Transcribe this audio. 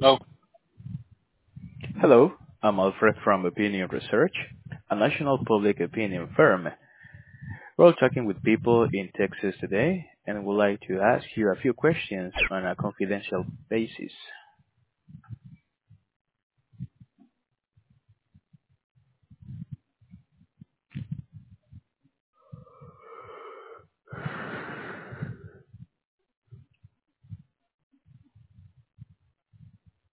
Oh, Hello, I'm Alfred from Opinion Research, a national public opinion firm. We're talking with people in Texas today and would like to ask you a few questions on a confidential basis.